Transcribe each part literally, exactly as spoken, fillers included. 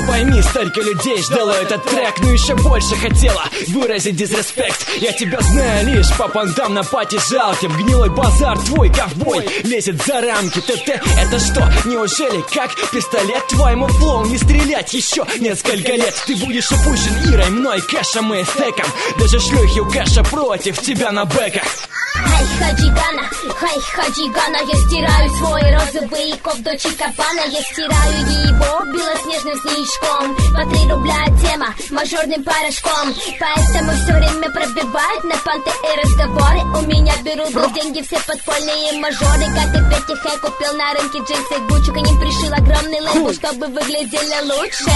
пойми, столько людей ждало этот трек, но еще больше хотела выразить дизреспект. Я тебя знаю лишь по понтам на пати жалким. Гнилой базар, твой ковбой лезет за рамки. ТТ, это что, неужели как пистолет? Твоему флоу не стрелять еще несколько лет. Ты будешь упущен Ирой, мной, кэшем и стеком. Даже шлюхи у кэша против тебя на бэках. Хай хаджигана, хай хаджигана. Я стираю свой розовый коп до чикабана. Я стираю его белоснежным снежком. По три рубля тема, мажорным порошком. Поэтому все время пробивают на понты и разговоры. У меня берут в деньги все подпольные мажоры. Как и Петти Хэ купил на рынке джинсы Гуччи. К ним пришил огромный лейбл, чтобы выглядели лучше.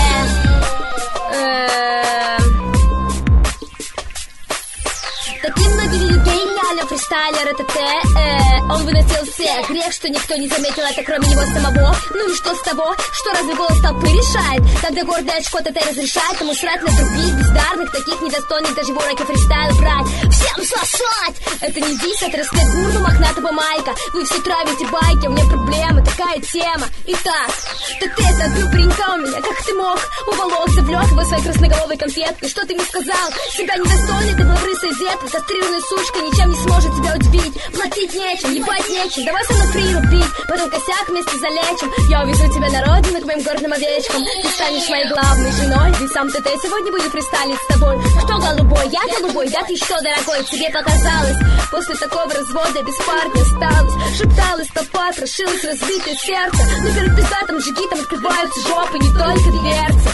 Таким многим людей реально фристайлер это Т. Э, он выносил всех. Грех, что никто не заметил это, кроме него самого. Ну и что с того, что разве голос толпы решает? Когда гордое очко ТТ разрешает ему срать на других бездарных, таких недостойных даже в уроке фристайла брать. Всем сосать! Это не дис, это распет гурну мохнатого майка. Вы все травите байки, у меня проблема, такая тема. Итак, ТТ отбил паренька у меня, как ты мог? Уволок, завлек его своей красноголовой конфеткой. Что ты мне сказал? Себя недостойный, ты был рысой зетка. Кастрированная сучка ничем не сможет тебя удивить. Платить нечем, ебать нечем. Давай со мной фри рубить, потом косяк вместе залечим. Я увезу тебя на родину к моим горным овечкам. Ты станешь моей главной женой. Ведь сам ТТ сегодня будет фристайлить с тобой. Кто голубой? Я голубой? Да ты что, дорогой? Тебе показалось. После такого развода без парня осталось. Шепталась толпа, крошилось разбитое сердце. Но перед пиздатым джигитом открываются жопы, не только дверцы.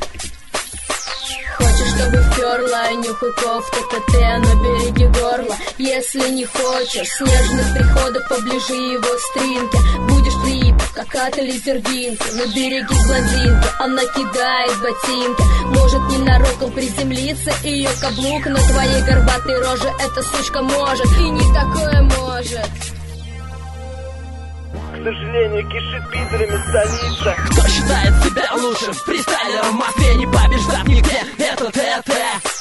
Хочешь, чтобы вперла, нюхай кофту ТТ, но береги горло. Если не хочешь снежных приходов, поближе его стринки. Будешь флип, как Ата Лизердинки. Но береги блондинки, она кидает ботинки. Может ненароком приземлиться ее каблук на твоей горбатой роже. Эта сучка может, и не такое может. К сожалению, кишит пидорами столица. Кто считает себя лучшим фристайлером в Москве, не побеждав нигде? Это ТТ.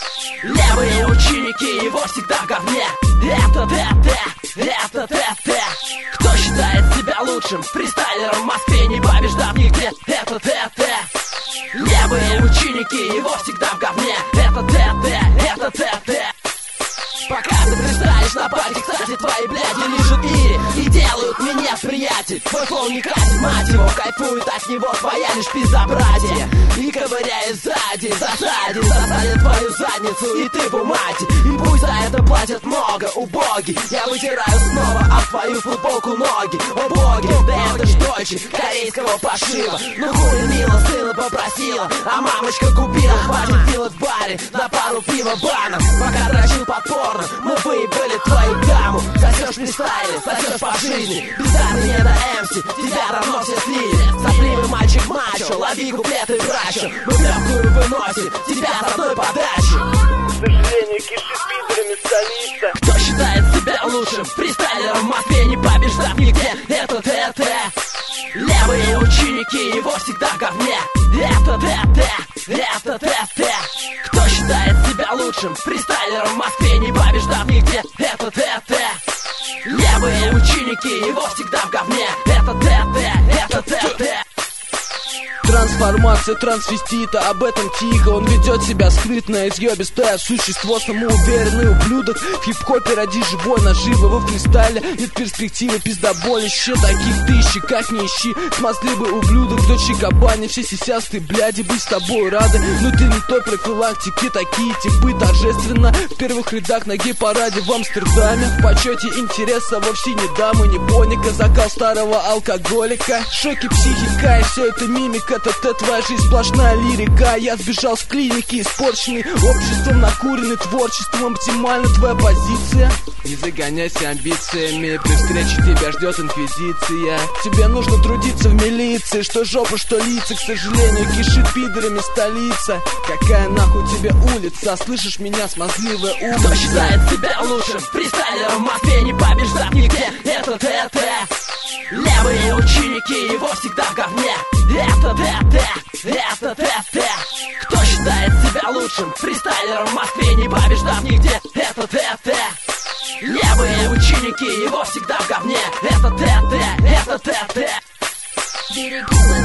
Левые ученики, его всегда в говне. Это ТТ, это ТТ. Кто считает себя лучшим фристайлером в Москве, не побеждав нигде? Это ТТ. Левые ученики, его всегда в говне. Это ТТ, это ТТ. Пока ты фристайлишь на парке, кстати, твои бляди лежат и и делают меня приятель. Твой флоу не катит, мать его, кайфует от него твоя лишь пиздобратье. И ковыряя сзади, засадит, засадит твою задницу, и ты в умате. И пусть за это платят много, убоги. Я вытираю снова об твою футболку ноги. О боги, да это ж дочь корейского пошива. Ну хуй мило сына попросила, а мамочка купила. Хватит делать в баре на пару пива банов. Пока дрочил подпорно, мы выебали твою даму. Сосешь фристайле, сосешь по жизни. Бездарный не на эмси, тебя давно все слили. Сопливый мальчик мачо, лови куплеты брачо. Мы в легкую выносим тебя с одной подачи. К сожалению, кишит пидорами столица. Кто считает себя лучшим фристайлером в Москве, не побеждав нигде? Это ТТ. Левые ученики, его всегда в говне. Это ТТ, это ТТ. Кто считает себя лучшим фристайлером в Москве, не побеждав нигде? Это ТТ. Левые ученики, его всегда в говне. Это ТТ, это ТТ. Трансформация трансвестита, об этом тихо. Он ведет себя скрытно, изъебистое существо, самоуверенный ублюдок. В хип-хопе ради живой наживы, во фристайле нет перспективы, пиздоболище. Таких ты ищи, как не ищи. Смазливый ублюдок, дочь кабани, все сисястые бляди быть с тобой рады. Но ты не той профилактики, такие типы торжественно в первых рядах на гей-параде в Амстердаме. В почете интереса вовсе не дамы, не боника, закал старого алкоголика. Шоки, психика и все это мимика. Это твоя жизнь сплошная лирика. Я сбежал с клиники, испорченный обществом, накуренный творчеством. Оптимальна твоя позиция. Не загоняйся амбициями, при встрече тебя ждет инквизиция. Тебе нужно трудиться в милиции, что жопа, что лица. К сожалению, кишит пидорами столица. Какая нахуй тебе улица, слышишь меня, смазливая умница? Кто считает себя лучшим фристайлером в Москве, не побеждав нигде? Это ТТ. Левые ученики, его всегда в говне. Это ТТ, это ТТ. Кто считает себя лучшим фристайлером в Москве, не побеждав нигде? Это ТТ. Левые ученики, его всегда в говне. Это ТТ, это ТТ. Береги